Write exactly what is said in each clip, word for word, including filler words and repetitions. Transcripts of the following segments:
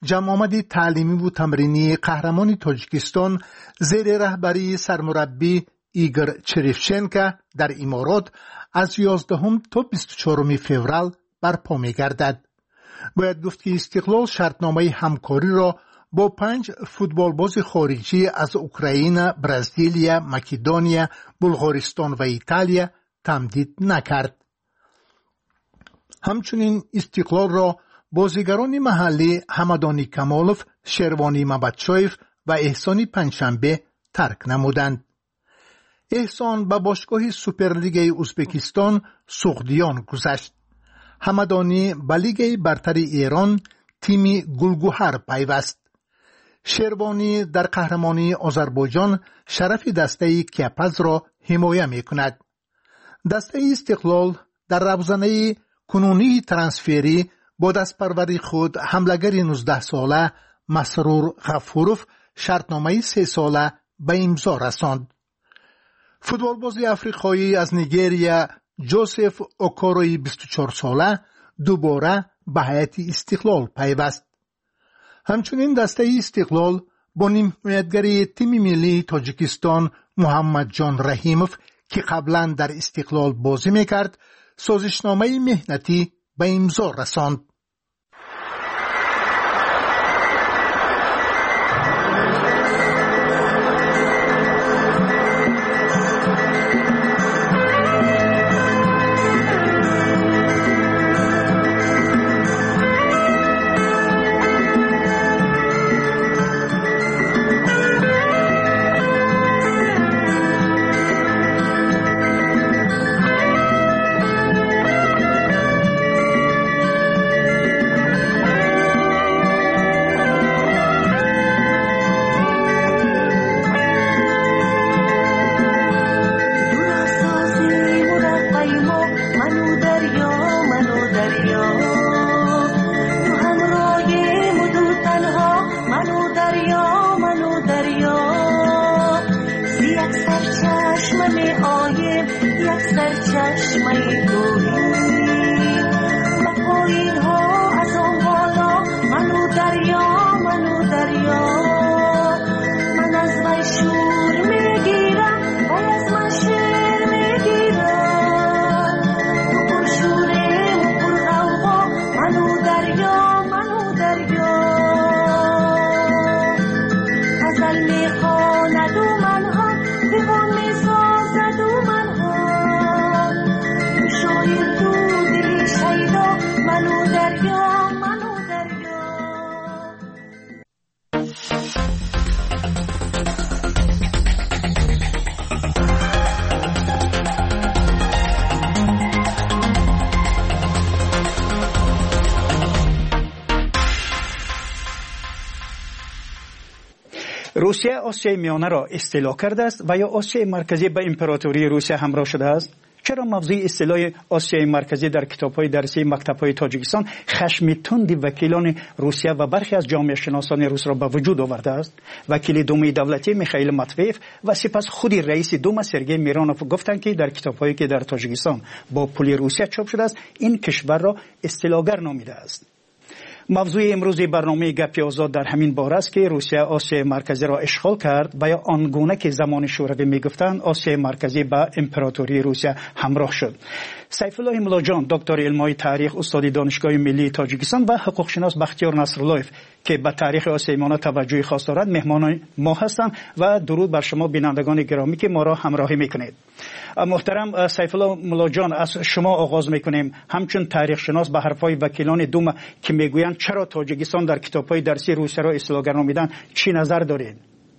جمع آمد تعلیمی و تمرینی قهرمان تاجیکستان زیر رهبری سرمربی ایگور چریفچنکا در امارات از یازدهم تا بیست و چهارم فوریه برپا می‌گردد. باید گفت که استقلال شرطنامه همکاری را با پنج فوتبالباز خارجی از اوکراین، برزیل، مکدونیا، بلغارستان و ایتالیا تمدید نکرد. همچنین استقلال را بازیگران محلی حمدانی کمالوف، شروانی مبدشایف و احسانی پنجشنبه ترک نمودند. احسان به باشگاه سوپرلیگ ازبکستان سغدیان گذشت. حمدانی به لیگ برتر ایران تیم گلگوهر پیوست. شروانی در قهرمانی آذربایجان شرف دسته کیپز را حمایت می‌کند. دسته استقلال در روزنه کنونی ترانسفری با دستپروری خود حملگر نوزده ساله مسرور غفوروف شرطنامه سه ساله به امضا رساند. فوتبالباز افریقایی از نیجریه جوزف اوکوروی بیست و چهار ساله دوباره به هیئت استقلال پیوست. همچنین دسته استقلال با حمایتگر تیم ملی تاجیکستان محمد جان رحیموف که قبلا در استقلال بازی میکرد سازشنامه مهنتی به امضا رساند. روسیه آسیای میانه را استیلا کرده است و یا آسیای مرکزی به امپراتوری روسیه همراه شده است؟ چرا موضوع اصطلاح آسیای مرکزی در کتاب‌های درسی مکتب‌های تاجیکستان خشم تند وکیلان روسیه و برخی از جامعه شناسان روس را به وجود آورده است؟ وکیل دوم دولتی میخائیل ماتویف و سپس خود رئیس دوم سرگئی میرانوف گفتند که در کتاب‌هایی که در تاجیکستان با پول روسیه چاپ شده است این کشور را استیلاگر نامیده است. موضوع امروز برنامه گپ آزاد در همین باره است که روسیه آسیای مرکزی را اشغال کرد و یا آنگونه که زمان شوروی میگفتند آسیای مرکزی با امپراتوری روسیه همراه شد. سیف الله ملاجان دکتر علمای تاریخ استاد دانشگاه ملی تاجیکستان و حقوق شناس بختیار نصراللهیف که به تاریخ آسیای میانه توجه خاص دارد مهمان ما هستند و درود بر شما بینندگان گرامی که ما را همراهی میکنید. محترم سیف الله ملاجان از شما آغاز میکنیم. همچون تاریخ شناس به حرفای وکیلان دوم که میگویند چرا تاجیکستان در کتاب‌های درسی روسیه را استیلاگر نامیدن چی نظر دارید؟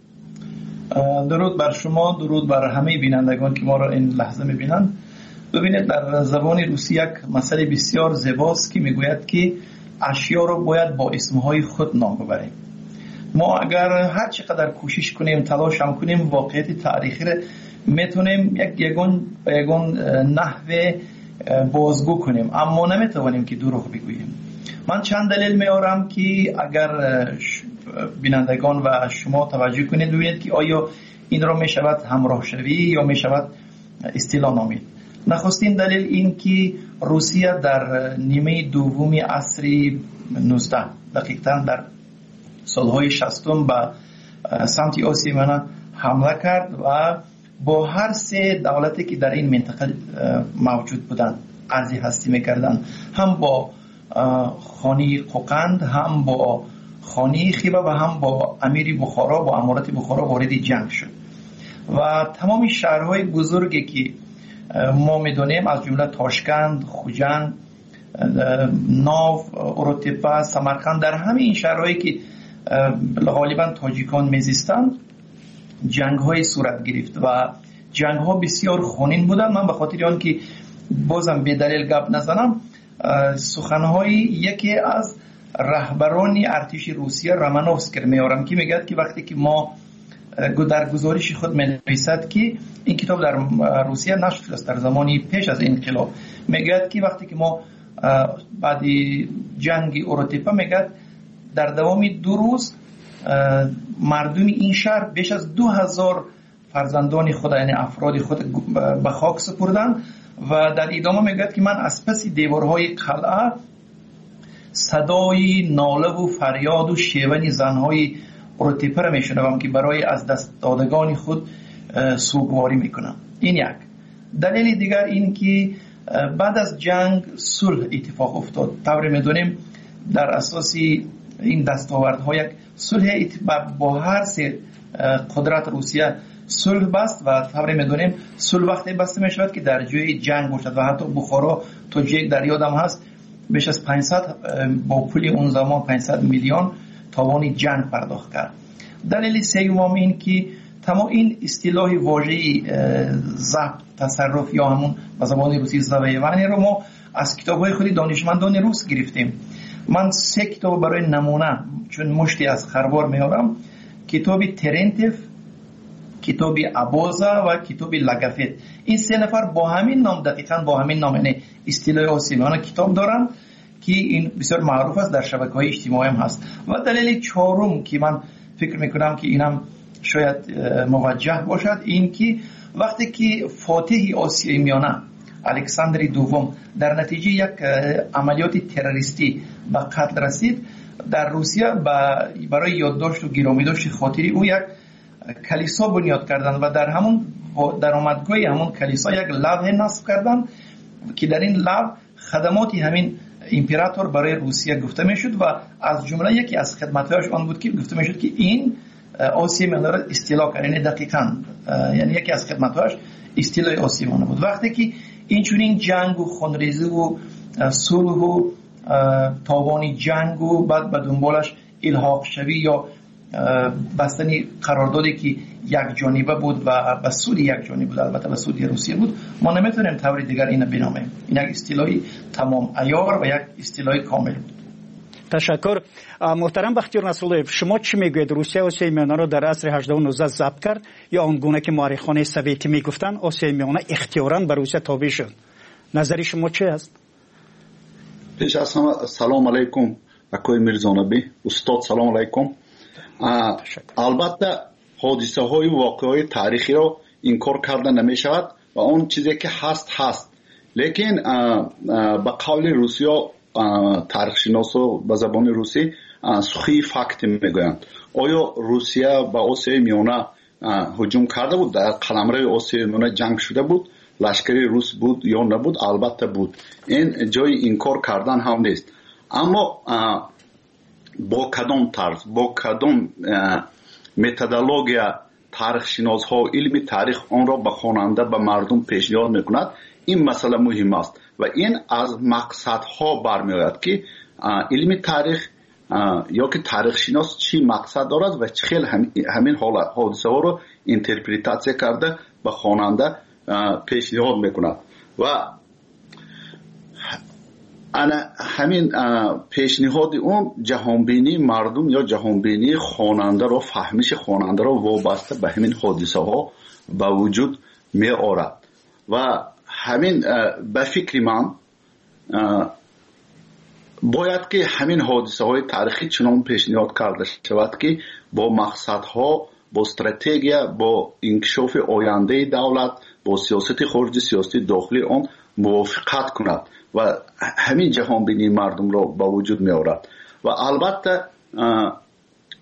درود بر شما، درود بر همه بینندگان که ما را این لحظه میبینند. ببینید در زبان روسی یک مسئله بسیار زیباست که میگوید که اشیا رو باید با اسمهای خود نام ببریم. ما اگر هر چقدر کوشش کنیم تلاش هم کنیم واقعیت تاریخی رو میتونیم یک یگون یگون نحوه بازگو کنیم اما نمیتوانیم که دروغ بگوییم. من چند دلیل میارم که اگر بینندگان و شما توجه کنید ببینید که آیا این را میشود همراه شوی یا میشود استیلا نامید. نخستین دلیل این که روسیه در نیمه دومی عصر نوزده دقیقاً در سالهای شصتم به سمت آسیای میانه حمله کرد و با هر سه دولتی که در این منطقه موجود بودند عرض هستی میکردند، هم با خانی قوقند، هم با خانی خیبه و هم با امیر بخارا، با امارت بخارا وارد جنگ شد و تمام شهرهای بزرگی که ما میدونیم از جمله تاشکند، خوجند، ناو، اروتپه، سمرقند، در همه این شهرهایی که غالبا تاجیکان میزیستند جنگ های صورت گرفت و جنگ ها بسیار خونین بودند. من به خاطر آن که بازم به دلیل گپ نزنم، سخنهای یکی از رهبران ارتش روسیه رامانوفسکی میارم که میگه که وقتی که ما در گزارش خود می‌نویسد که این کتاب در روسیه نشر شد در زمانی پیش از انقلاب، میگه که وقتی که ما بعد جنگ اروتپه میگه در دوام دو روز مردم این شهر بیش از دو هزار فرزندان خود یعنی افراد خود به خاک سپردن و در ادامه میگه که من از پس دیوارهای قلعه صدای ناله و فریاد و شیون زنهای اروتپه را میشنوم که برای از دست دادگان خود سوگواری میکنم. این یک دلیل دیگر این که بعد از جنگ صلح اتفاق افتاد. طور میدونیم در اساس این دستاوردها یک صلح با هر سه قدرت روسیه صلح بست و طور میدونیم صلح وقتی بسته میشود که در جای جنگ باشد و حتی بخارا تو جیک در یادم هست بیش از پانصد با پول اون زمان پانصد میلیون تاوان جنگ پرداخت کرد. دلیل سوم این که تمام این اصطلاح واژه‌ای ضبط، تصرف یا همون به زبان روسی زویوانی رو ما از کتاب‌های خود دانشمندان روس گرفتیم. من سه کتاب برای نمونه چون مشتی از خروار میارم، کتاب ترنتف، کتاب ابوزا و کتاب لگافت. این سه نفر با همین نام دقیقاً با همین نام یعنی اصطلاح آسیمانه کتاب دارن که این بسیار معروف است در شبکه‌های اجتماعی هم هست. و دلیل چهارم که من فکر میکنم که اینم شاید موجه باشد این که وقتی که فاتح آسیای میانه الکساندر دوم در نتیجه یک عملیات تروریستی به قتل رسید، در روسیه برای یادداشت و گرامیداشت خاطری او یک کلیسا بنیاد کردند و در همون درآمدگاه همون کلیسا یک لوح نصب کردند که در این لوح خدمات همین امپراتور برای روسیه گفته میشد و از جمله یکی از خدماتش آن بود که گفته میشد که این آسیای میانه را اصطلاح کرد. یعنی دقیقاً یعنی یکی از خدماتش اصطلاح آسیای میانه بود. وقتی که این چنین جنگ و خونریزی و صلح و تاوان جنگ و بعد به دنبالش الحاق شوی یا بستنی قراردادی که یک جانبه بود و به سود یک جانبه بود، البته به سود روسیه بود، ما نمیتونیم طور دیگر اینو بنامیم. این یک اصطلاحی تمام عیار و یک اصطلاح کامل بود. تشکر. محترم بختیار نصراللهیف، شما چی میگوید؟ روسیه آسیای میانه را در عصر هجدهم و نوزدهم ضبط کرد یا آنگونه که مورخان سویتی میگفتن آسیای میانه اختیاراً به روسیه تابع شد؟ نظر شما چی است؟ پیش از همه سلام علیکم اکوی میرزانبی استاد، سلام علیکم. البته حادثه های واقعه های تاریخی را انکار کرده نمی شود و اون چیزی که هست هست، لیکن به قول روسیا تاریخ شناسا به زبان روسی سخی فکت میگویند. آیا روسیه به آسیای میانه هجوم کرده بود؟ در قلمرو آسیای میانه جنگ شده بود؟ لشکری روس بود یا نبود؟ البته بود. این جای انکار کردن هم نیست. اما با کدام طرز، با کدام متدولوژیا تاریخ شناس ها علم تاریخ آن را به خواننده به مردم پیشنهاد میکند، این مسئله مهم است و این از مقصد ها برمی آید که علم تاریخ یا که تاریخ شناس چی مقصد دارد و چه خیلی همین حادثه ها رو اینترپریتاسیون کرده به خواننده پیشنهاد میکند و انا همین پیشنهاد اون جهانبینی مردم یا جهانبینی خواننده رو، فهمش خواننده رو وابسته به همین حادثه ها به وجود می آورد و همین به فکر من باید که همین حادثه های تاریخی چنان پیشنهاد کرده شود که با مقصد ها، با استراتژی، با انکشاف آینده دولت، با سیاست خارجی، سیاست داخلی آن موافقت کند و همین جهان بینی مردم را با وجود می آورد. و البته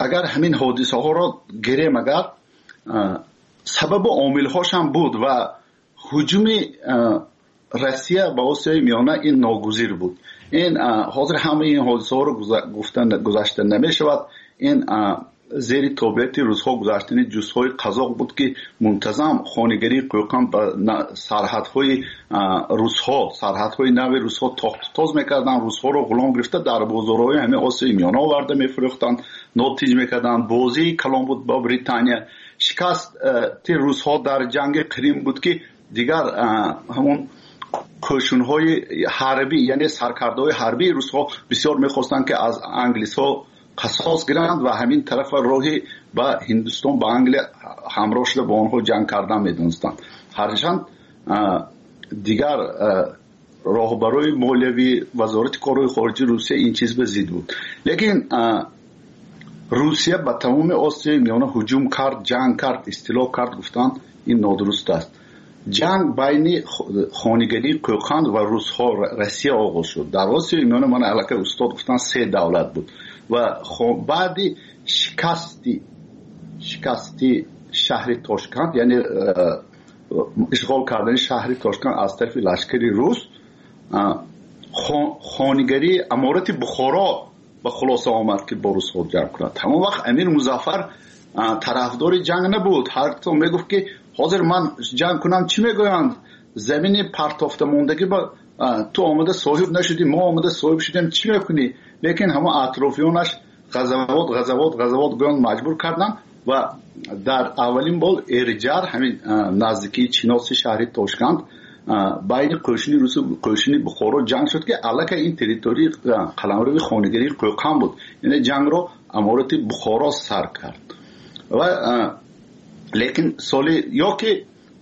اگر همین حادثه ها را گریم، اگر سبب عامل هاش هم بود و هجوم روسیه به آسیای میانه این ناگزیر بود. این حاضر همه این حادثه ها رو گفتن گذاشته نمی شود. این زیر تابعیت روزها گذاشتن جزهای قزاق بود که منتظم خانگری قوقان به سرحدهای روزها سرحدهای نو روزها تاخت تاز میکردن، روزها رو غلام گرفته در بازارهای همه آسیای میانه آورده میفروختند، ناتیج میکردن. بازی کلام بود با بریتانیا. شکست تی روزها در جنگ کریم بود که دیگر همون کوشش‌های حربی یعنی سرکردهای حربی روزها بسیار میخواستند که از انگلیس ها قصاص گیرند و همین طرف راهی با هندوستان با انگلیس همراه شده با آنها جنگ کردن میدونستند. هرچند دیگر راهبرای مولوی وزارت کارهای خارجه روسیه این چیز به ضد بود. لیکن روسیه به تمام آسیای میانه هجوم کرد، جنگ کرد، استیلا کرد. گفتند این نادرست است. جنگ بین خانگری قوقند و روسها روسیه آغاز شد. در آسیای میانه من علاقه استاد گفتن سه دولت بود و بعد شکستی شکستی شهر تاشکند یعنی اشغال کردن شهر تاشکند از طرف لشکری روس، خانگری امارت بخارا به خلاصه آمد که با روس‌ها جنگ کند. تمام وقت امیر مظفر طرفدار جنگ نبود. هر تو میگفت که حاضر من جنگ کنم چی میگویند، زمین پرتافته موندگی با تو آمده صاحب نشدی، ما آمده صاحب شدیم، چی میکنی؟ لیکن همه اطرافیانش غزوات غزوات غزوات گویند مجبور کردن و در اولین بار ارجار همین نزدیکی چیناس شهر تاشکند بین قوشنی روس و قوشنی بخارا جنگ شد که علاقه این تریتوری قلمرو خانگری قوقند بود. یعنی جنگ رو امارت بخارا سر کرد و لیکن سال یا که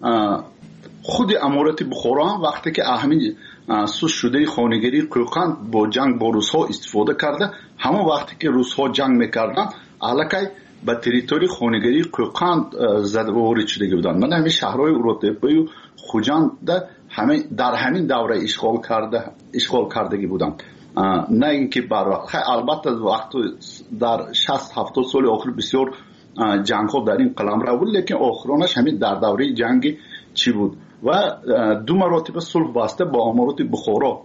خود امارت بخارا هم وقتی که اهمی سوس شده خانگری قوقند با جنگ با روس ها استفاده کرده، همون وقتی که روس ها جنگ میکردن علاقه به تریتوری خانگری قوقند زده و وارد شده بودن. من همین شهرهای اوروتپایی و خوجند همین در همین دوره اشغال کرده اشغال کردگی بودن، نه اینکه بر وقت. البته وقت در شصت هفتاد سال آخر بسیار جنگ ها در این قلمرو بود، لیکن آخرانش همین در دوره جنگ چی بود و دو مراتب صلح بسته با امارات بخارا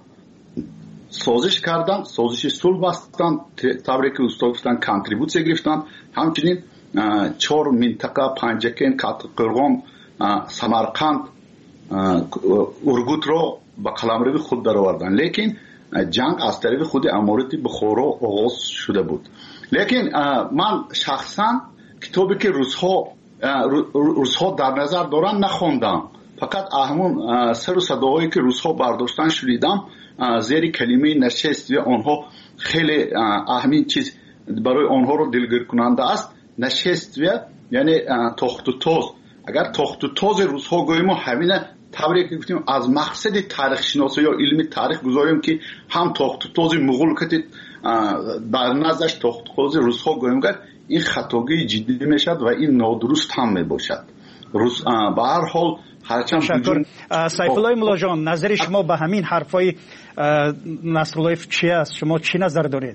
سازش کردن، سازش صلح بستن، طوری که استاد گفتن کانتریبوت گرفتن. همچنین چهار منطقه پنجکین، قرغان، سمرقند، ارگوت را به قلمرو خود درآوردن. لیکن جنگ از طرف خود امارات بخارا آغاز شده بود. لیکن من شخصا کتابی که روزها روزها در نظر دارن نخوندم، فقط همون سر و صداهایی که روزها برداشتن شنیدم. زیر کلمه نشست و آنها خیلی اهمین چیز برای آنها رو دلگیر کننده است. نشست و یعنی تخت و تاز. اگر تخت و تاز روزها گوییم همینه طوری که گفتیم از مقصد تاریخ شناسی یا علم تاریخ گذاریم که هم تخت و تاز مغول که در نظرش تخت و تاز روزها گوییم که این خطاگی جدی میشد و این نادرست هم میباشد. روز به هر حال هرچند تشکر. سیفالله مولا جان، نظر شما به همین حرفای نصرالله چی است؟ شما چی نظر دارین؟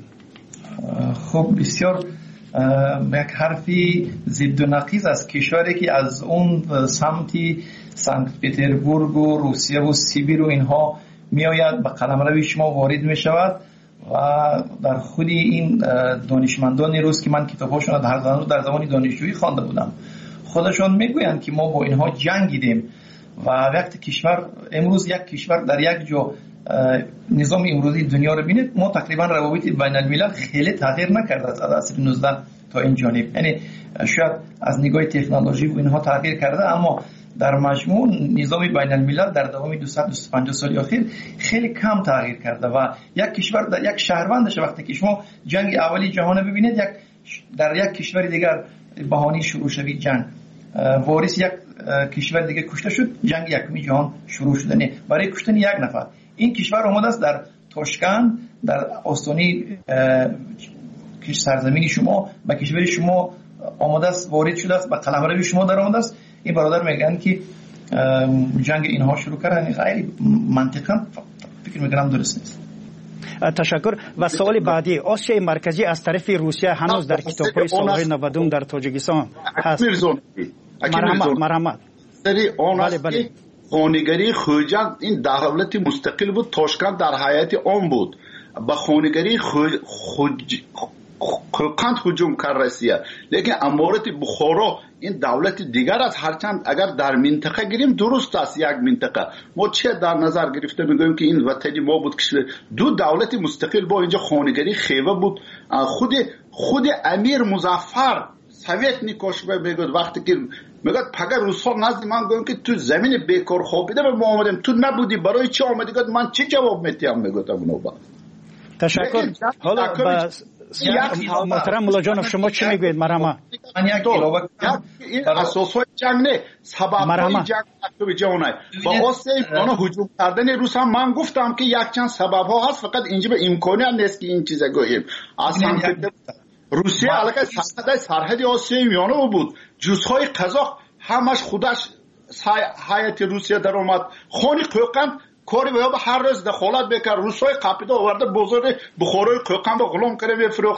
خب بسیار یک حرفی ضد و نقیض است. کشوری که از اون سمتی سنت پترزبورگ و روسیه و سیبیر و اینها میآید به قلمرو شما وارد می شود و در خود این دانشمندان روس که من کتاباشون در زمان در زمان دانشجویی خوانده بودم، خودشون میگویند که ما با اینها جنگیدیم و وقتی کشور امروز یک کشور در یک جا نظام امروزی دنیا رو بینید، ما تقریبا روابط بین الملل خیلی تغییر نکرده از عصر نوزده تا این جانب. یعنی شاید از نگاه تکنولوژی و اینها تغییر کرده، اما در مجموع نظام بین الملل در دوام دویست دویست و پنجاه سال اخیر خیلی کم تغییر کرده و یک کشور در یک شهروندش وقتی که شما جنگ اولی جهان ببینید، یک در یک کشور دیگر بهانه شروع شوید جنگ، وارث یک کشور دیگه کشته شد، جنگ یکمی جهان شروع شد. نه برای کشتن یک نفر این کشور آمده است در تاشکند در آستانه کش سرزمین شما به کشور شما آمده است، وارد شده است، به قلمرو شما در آمده است. این برادر میگن که جنگ اینها شروع کردن، غیر منطقاً فکر میکنم درست نیست. تشکر. و سوال بعدی، آسیای مرکزی از طرف روسیه هنوز در کتاب‌های سالهای نود در تاجیکستان هست. مرحمت مرحمت سری اون بله است بله. که خانگری خوجند این دولت مستقل بود، تاشکند در حیات آن بود. به خانگری خوکند هجوم کرد روسیه، لیکن امارت بخارا این دولت دیگر است. هرچند اگر در منطقه گیریم درست است، یک منطقه ما چه در نظر گرفته میگویم که این وطنی ما بود که دو دولت مستقل با اینجا خانگری خیوه بود. خود خود امیر مظفر سویت نیکوش میگه وقتی که میگه پگه روسا نزد من گفتم که تو زمین بیکار خوابیده به ما آمدیم، تو نبودی، برای چی آمدی؟ گفت من چی جواب میتیم؟ میگفتم نوبا. تشکر. حالا بس محترم مولا جان شما چی میگوید؟ مرحمت. من یک علاوه این اساسای جنگ نه، سبب‌های جنگ تو جانه با واسه اونا هجوم کردن روس هم من گفتم که یک چند سبب ها هست، فقط اینجا به امکانی نیست که این چیزا گوییم. اصلا روسیه علاقه سرحد سرحد آسیای میانه بود، جزهای قزاق همش خودش هیئت روسیه در اومد. خانی قوقند کاری به هر روز دخالت بکرد، روسای قاپیده آورده بازار بخارای قوقند رو غلام کرده بفروخت.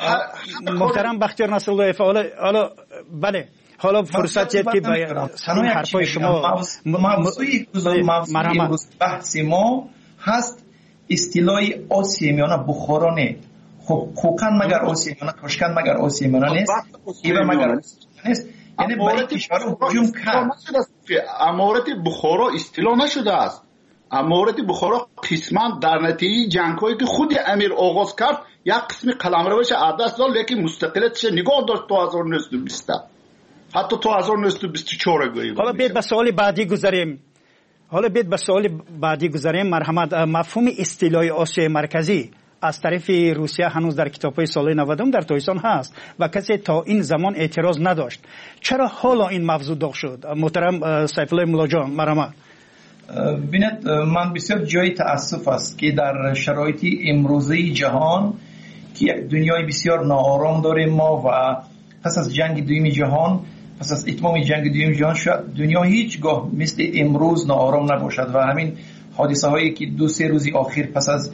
محترم بختیار نصرالله حالا حالا بله حالا فرصت که با این حرفای شما موضوعی موضوعی بحث ما هست اصطلاح آسیای میانه بخارا نه. خب قوقند مگر آسیای میانه، تاشکند مگر آسیای میانه نیست، ایوه مگر نیست. یعنی برای کشور هجوم کرد. امارت بخارا اصطلاح نشده است. امارت بخارا قسما در نتیجه جنگ‌هایی که خود امیر آغاز کرد یک قسمی قلمروش عدس داد، لیکن مستقلیتش نگاه داشت تا هزار و نهصد و بیست حتی تا هزار و نهصد و بیست و چهار گوییم. حالا بیت به سوال بعدی گذاریم. حالا بیت به سوال بعدی گذاریم. مرحمت. مفهوم اصطلاح آسیای مرکزی از طرف روسیه هنوز در کتاب‌های سال نود در تاجیکستان هست و کسی تا این زمان اعتراض نداشت. چرا حالا این موضوع داغ شد؟ محترم سیف الله مولا جان مرحمت. ببینید من بسیار جای تأسف است که در شرایط امروزی جهان که یک دنیای بسیار ناآرام داریم ما و پس از جنگ دوم جهان، پس از اتمام جنگ دوم جهان شاید دنیا هیچگاه مثل امروز ناآرام نباشد و همین حادثه هایی که دو سه روزی آخر پس از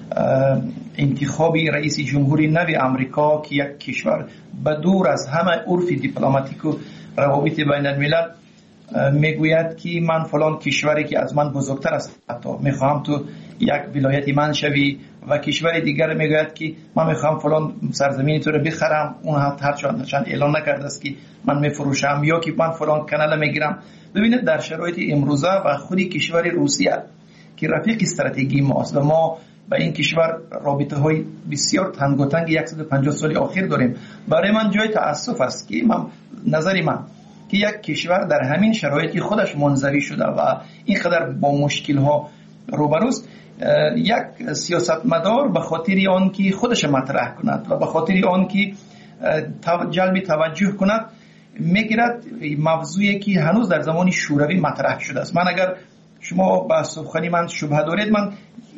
انتخاب رئیس جمهوری نو امریکا که یک کشور بدور از همه عرف دیپلماتیک و روابط بین الملل میگوید که من فلان کشوری که از من بزرگتر است حتی میخوام تو یک ولایت من شوی و کشور دیگر میگوید که من میخوام فلان سرزمین تو رو بخرم، اون هر چند اعلان نکرده است که من میفروشم یا که من فلان کانال میگیرم. ببینید در شرایط امروزه و خودی کشور روسیه که رفیق استراتژی ماست و ما با این کشور رابطه های بسیار تنگاتنگ صد و پنجاه سال اخیر داریم، برای من جای تأسف است که من نظری من که یک کشور در همین شرایطی خودش منزوی شده و اینقدر با مشکل ها روبروست، یک سیاستمدار به خاطر آن که خودش مطرح کند و به خاطر آن که جلب توجه کند میگیرد موضوعی که هنوز در زمان شوروی مطرح شده است. من اگر شما با سخنی من شبهه دارید، من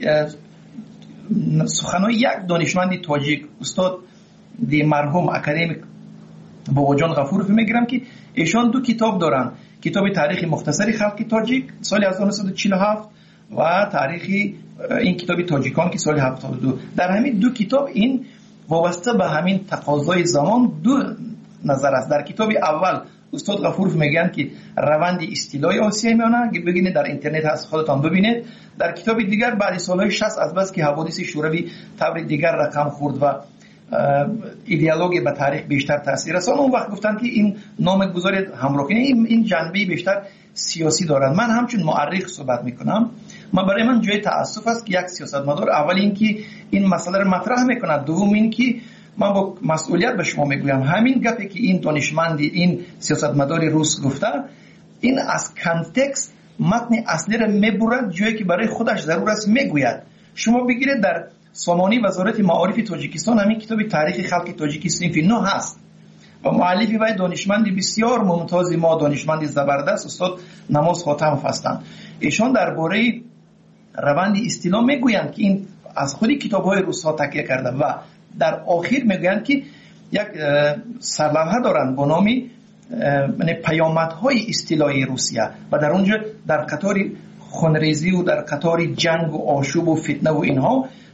سخنهای یک دانشمند تاجیک استاد دی مرحوم اکادمیک باباجان غفورов میگیرم که ایشان دو کتاب دارن، کتاب تاریخ مختصری خلق تاجیک سال هزار و نهصد و چهل و هفت و تاریخ این کتاب تاجیکان که سال هفتاد و دو. در همین دو کتاب این وابسته به همین تقاضای زمان دو نظر است. در کتاب اول استاد غفورов میگن که روند اصطلاح آسیای میانه ببینید، در اینترنت هست خودتان ببینید. در کتاب دیگر بعد سالهای شصت از بس که حوادث شوروی طور دیگر رقم خورد و ایدئولوژی به تاریخ بیشتر تاثیر رساند، اون وقت گفتن که این نام گذاری همراه کنه این, این جنبه بیشتر سیاسی دارند. من همچون مورخ صحبت میکنم، من برای من جای تأسف است که یک سیاستمدار اول این که این مسئله رو مطرح میکند، دوم این که من با مسئولیت به شما میگویم همین گپی که این دانشمند این سیاستمدار روس گفته این از کانتکست متن اصلی رو میبرد جایی که برای خودش ضرور است میگوید. شما بگیرید در سامانی وزارت معارف تاجیکستان همین کتاب تاریخ خلق تاجیکی صنف نه هست و مؤلفی و دانشمندی بسیار ممتاز ما، دانشمندی زبردست استاد نماز خاتم هستند. ایشان درباره روند اصطلاح میگویند که این از خودی کتاب‌های روس‌ها تکیه کرده و در آخر میگویند که یک سرلوحه دارند با نام پیامدهای اصطلاحی روسیه و در اونجا در قطار خونریزی و در قطار جنگ و آشوب و فتنه و اینها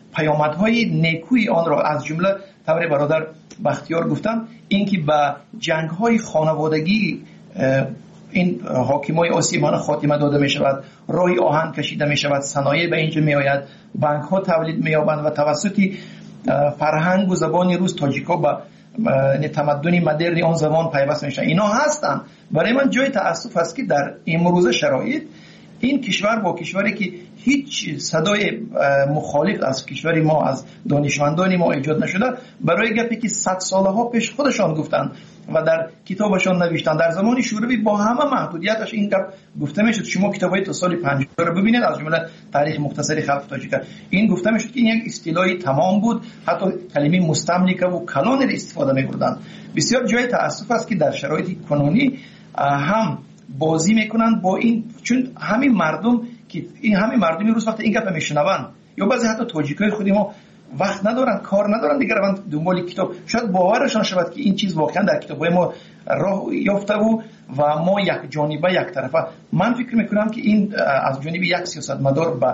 پیامدهای نیکوی آن را از جمله طور برادر بختیار گفتم، اینکه به جنگ‌های خانوادگی این حاکمای آسیمان خاتمه داده می شود، راه آهن کشیده می شود، صنایع به اینجا می آید، بانک ها تولید می یابند و توسط فرهنگ و زبان روز تاجیکا به تمدن مدرن آن زمان پیوست می شود. اینا هستند. برای من جای تأسف است که در امروز شرایط این کشور با کشوری که هیچ صدای مخالف از کشور ما، از دانشمندان ما ایجاد نشده، برای گپی که صد ساله ها پیش خودشان گفتند و در کتابشان نوشتن، در زمان شوروی با همه محدودیتش این گپ گفته میشد. شما کتابای تا سال پنجاه رو ببینید، از جمله تاریخ مختصری خلق تاجیکستان، این گفته میشد که این یک اصطلاحی تمام بود، حتی کلمه مستملکه و کلان را استفاده می‌کردند. بسیار جای تأسف است که در شرایط کنونی هم بازی میکنند با این، چون همین مردم که این همین مردمی روز وقت این گپ میشنوند، یا بعضی حتی تاجیکای خودی ما وقت ندارن، کار ندارن دیگه، روند دنبال کتاب، شاید باورشان شود که این چیز واقعا در کتابای ما راه یافته بود و ما یک جانبه یک طرفه. من فکر میکنم که این از جانب یک سیاستمدار به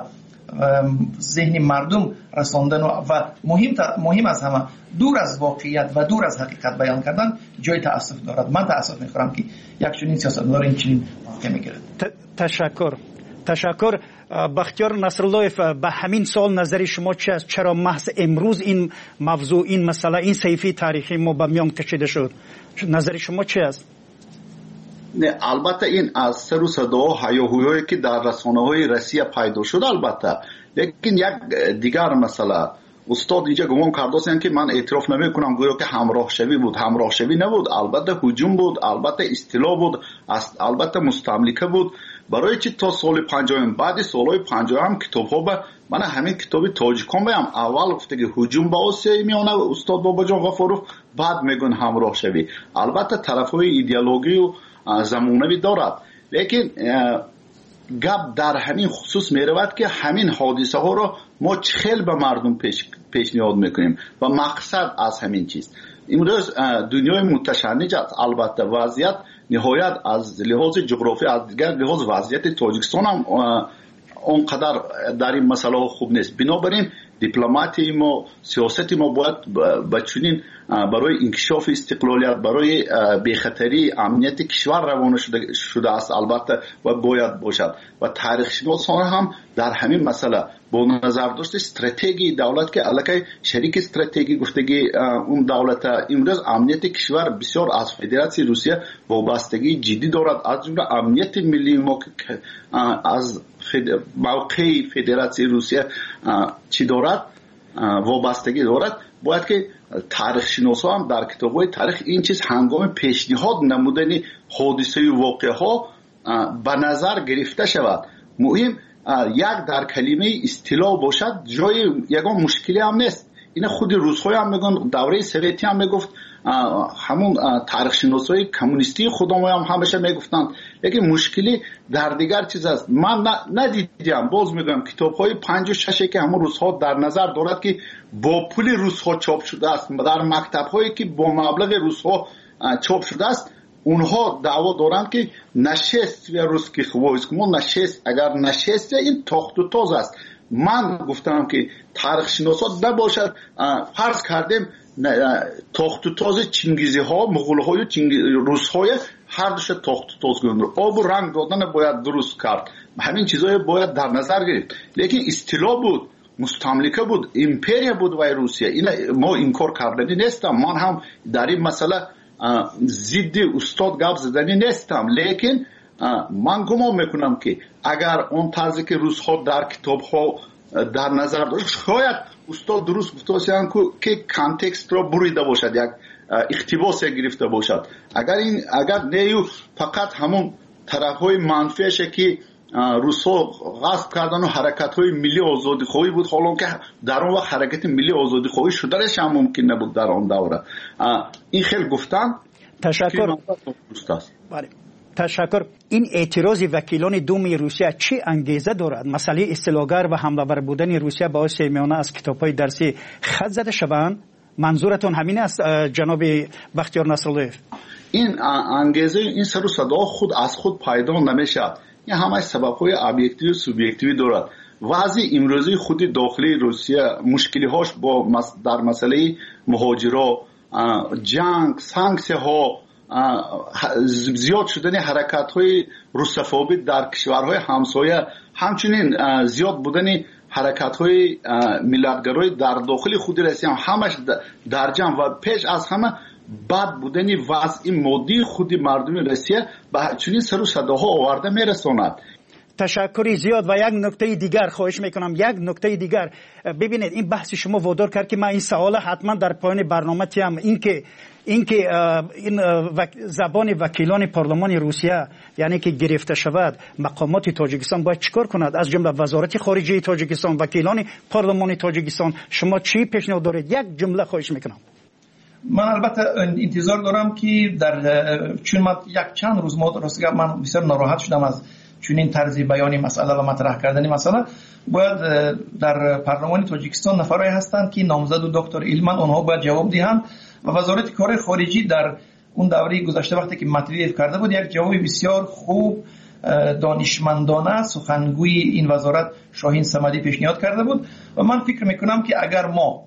ذهن مردم رساندن و مهم مهم از همه دور از واقعیت و دور از حقیقت بیان کردن جای تأسف دارد. من تأسف میخورم که یک چنین سیاستمدار این چنین واقع میگیرد. تشکر. تشکر. بختیار نصراللهیف، به همین سال نظر شما چی است؟ چرا محض امروز این موضوع، این مسئله، این صحیفه تاریخی ما به میان کشیده شد؟ نظر شما چی است؟ نه، البته این از سر و صدا و هیاهویی که در رسانه‌های روسیه پیدا شد البته، لیکن یک دیگر مسئله، استاد اینجا گمان کرده که من اعتراف نمی کنم گویا که همراه شوی بود. همراه شوی نبود، البته هجوم بود، البته استیلا بود، البته مستملکه بود. برای چی تا سال پنجاه بعد سالهای پنجاه هم کتاب ها به من همین کتابی تاجیکان بیم اول گفته که هجوم به آسیای میانه استاد بابا جان غفاروف، بعد میگن همراه شوی. البته طرف های ایدئولوژی و زمانوی دارد، لیکن گپ در همین خصوص میرود که همین حادثه ها را ما چخیل به مردم پیش پیشنهاد میکنیم و مقصد از همین چیز. امروز دنیای متشنج است، البته وضعیت نهایت از لحاظ جغرافی، از دیگر لحاظ وضعیت تاجیکستان هم اونقدر در این مسئله خوب نیست. بنابراین دیپلماتی ما، سیاست ما باید بچونین برای انکشاف استقلالیت، برای بی‌خطری امنیت کشور روانه شده, شده است البته و باید باشد. و تاریخ شناسان هم در همین مسئله با نظر داشت استراتژی دولت که علاقه شریک استراتژی گفتگی اون دولت امروز امنیت کشور بسیار از فدراسیون روسیه وابستگی جدی دارد، از جمله امنیت ملی ما که از موقع فدراسیون روسیه چی دارد وابستگی دارد. باید که تاریخ شناسا هم در کتاب‌های تاریخ این چیز هنگام پیشنهاد نمودن حادثه و واقعه ها به نظر گرفته شود. مهم یک در کلمه اصطلاح باشد، جای یگان مشکلی هم نیست. این خود روس‌ها هم میگن، دوره سوئیتی هم میگفت، همون تاریخ شناسای کمونیستی خودم هم همیشه میگفتند. لیکن مشکلی در دیگر چیز است. من ندیدم، باز میگم کتاب‌های پنج و شش که همون روس‌ها در نظر دارد که با پول روس‌ها چاپ شده است، در مکتب‌هایی که با مبلغ روس‌ها چاپ شده است، اونها دعوا دارند که نشست و روسکی خوایسکمون نشست، اگر نشست این تاخت و تاز است. من گفتم که تاریخ شناسا نباشد، فرض کردیم تاخت و تاز چنگیزی ها، مغول های روس های هر دوش تاخت و تاز گوندر، آب و رنگ دادن باید درست کرد، همین چیزهای باید در نظر گرفت. لیکن اصطلاح بود، مستملکه بود، امپریا بود و روسیه، این ما انکار کردنی نیستم. من هم در این مسئله ضد استاد گپ زدنی نیستم، لیکن من گمان میکنم که اگر اون طرزی که روس ها در کتاب ها در نظر داشت، شاید استاد درست گفته باشند که کانتکست را بریده باشد، یک اقتباس گرفته باشد. اگر این اگر نیو فقط همون طرف های منفیش که روس‌ها غصب کردن و حرکت های ملی آزادی خواهی بود، حالا که در اون وقت حرکت ملی آزادی خواهی شدنش هم ممکن نبود در آن دوره. این خیلی گفتن. تشکر. بله. تشکر. این اعتراض وکیلان دوم روسیه چه انگیزه دارد؟ مسئله اصطلاحگر و حمله‌آور بودن روسیه به آسیای میانه از کتاب‌های درسی خط زده شوند؟ منظورتون همین است جناب بختیار نصراللهیف؟ این انگیزه، این سر و صدا خود از خود پیدا نمیشه. این همه سبب‌های ابجکتیو و سوبژکتیو دارد. وضع امروزی خود داخلی روسیه مشکلی هاش با در مسئله مهاجرا، جنگ، سانکسیه ها، زیاد شدن حرکت های روسفوبی در کشورهای همسایه، همچنین زیاد بودن حرکت های ملتگرای در داخل خود روسیه هم همش در جمع و پیش از همه بد بودن وضع مادی خود مردم روسیه به چنین سر و صداها آورده میرساند. تشکری زیاد. و یک نکته دیگر خواهش میکنم، یک نکته دیگر. ببینید این بحث شما وادار کرد که من این سوال حتما در پایان برنامه تیم، این که این که این زبان وکیلان پارلمان روسیه یعنی که گرفته شود، مقامات تاجیکستان باید چیکار کند؟ از جمله وزارت خارجه تاجیکستان، وکیلان پارلمان تاجیکستان، شما چی پیشنهاد دارید؟ یک جمله خواهش میکنم. من البته انتظار دارم که در چون من یک چند روز ما راستش من بسیار ناراحت شدم از چون این طرز بیانی مسئله و مطرح کردن مسئله. باید در پارلمان تاجیکستان نفرایی هستند که نامزد و دکتر ایلمن، اونها باید جواب دهند و وزارت کار خارجی در اون دوره گذشته وقتی که مطرح کرده بود یک جواب بسیار خوب دانشمندانه سخنگوی این وزارت شاهین صمدی پیشنهاد کرده بود و من فکر میکنم که اگر ما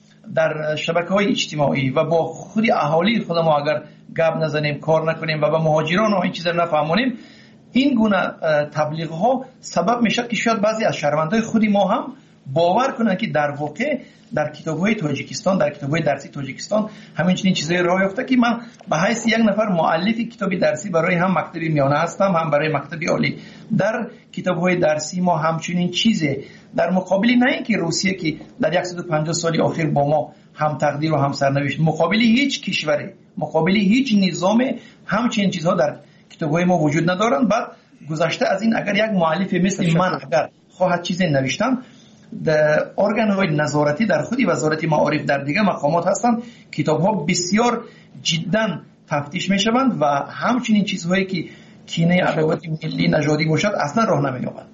در شبکه‌های اجتماعی و با خود اهالی خودمون اگر گپ نزنیم، کار نکنیم و به مهاجران و این چیزا نفهمونیم، این گونه تبلیغ ها سبب میشه که شاید بعضی از شهروندای خودی ما هم باور کنن که در واقع در کتاب‌های تاجیکستان، در کتاب‌های درسی تاجیکستان همین چنین چیزایی راه یافته که من به حیث یک نفر مؤلف کتاب درسی برای هم مکتب میانه هستم، هم برای مکتب عالی. در کتاب‌های درسی ما همچنین چیزه در مقابل نه اینکه روسیه که در صد و پنجاه سال اخیر با ما هم تقدیر و هم سرنوشت، مقابل هیچ کشوری، مقابل هیچ نظام همچنین چیزها در کتاب‌های ما وجود ندارن. بعد گذشته از این اگر یک مؤلف مثل من اگر خواهد چیزی نوشتن، در ارگان‌های نظارتی در خودی وزارت معارف در دیگه مقامات هستند، کتاب‌ها بسیار جدا تفتیش می‌شوند و همچنین چیزهایی که کینه عداوت ملی نژادی باشد اصلا راه نمی‌یابد.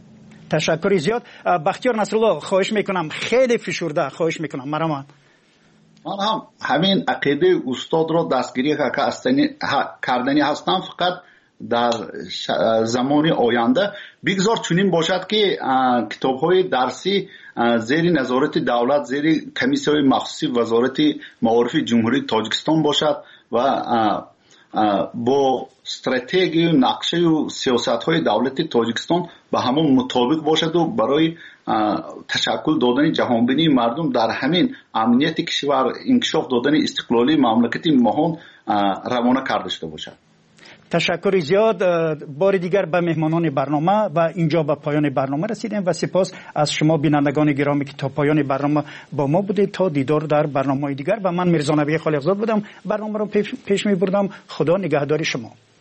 تشکر زیاد. بختیار نصرالله خواهش میکنم، خیلی فشرده خواهش میکنم. مرحبا. من هم همین عقیده استاد را دستگیری کردنی هستم، فقط در زمان آینده بگذار چنین باشد که کتاب‌های درسی زیر نظارت دولت، زیر کمیسیون مخصوصی وزارت معارف جمهوری تاجیکستان باشد و با استراتژی و نقشه و سیاست‌های دولت تاجیکستان به همون مطابق باشد و برای تشکل دادن جهانبینی مردم در همین امنیت کشور، انکشاف دادن استقلالی مملکت مهان روانه کرده شده باشد. تشکر زیاد. بار دیگر به مهمانان برنامه و اینجا به پایان برنامه رسیدیم و سپاس از شما بینندگان گرامی که تا پایان برنامه با ما بودید. تا دیدار در برنامه دیگر و من میرزا نبی خالقزاد بودم، برنامه رو پیش می بردم. خدا نگهدار شما.